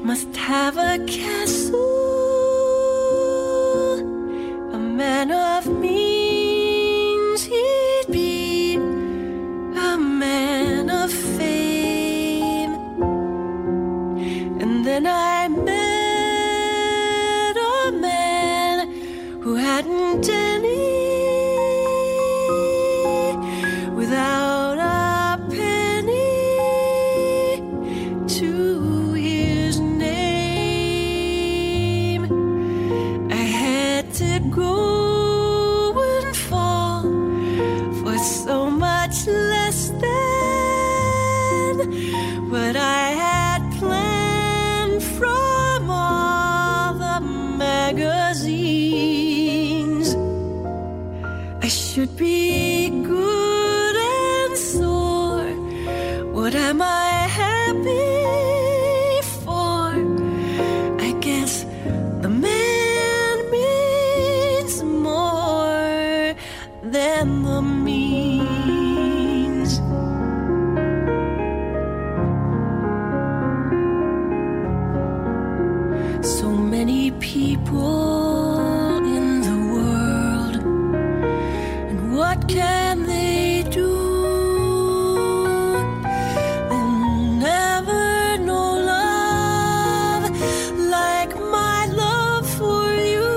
must have a castle, a man of means he'd be, a man of fame. And then I met a man who hadn't any, without a penny to his name. I had to go and fall for so much less than what I had planned from all the magazines. I should be good and sore. What am I happy for? I guess the man means more than the means. So many people in the world, and what can they do? They'll never know love like my love for you.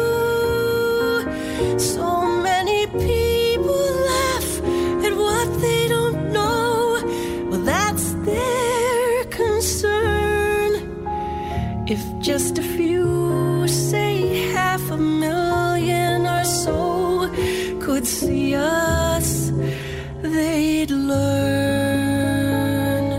So many people laugh at what they don't know. Well, that's their concern. If just a few, say 500,000 or so, could see us, they'd learn.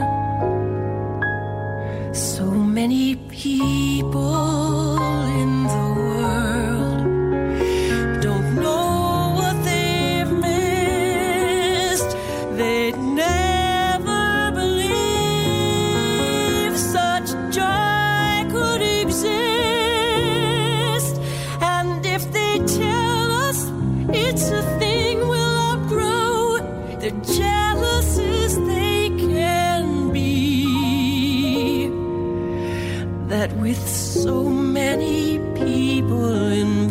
So many people in the world don't know what they've missed. They'd never believe such joy could exist. And if they tell us it's a thing we'll outgrow, they're jealous as they can be. That with so many people in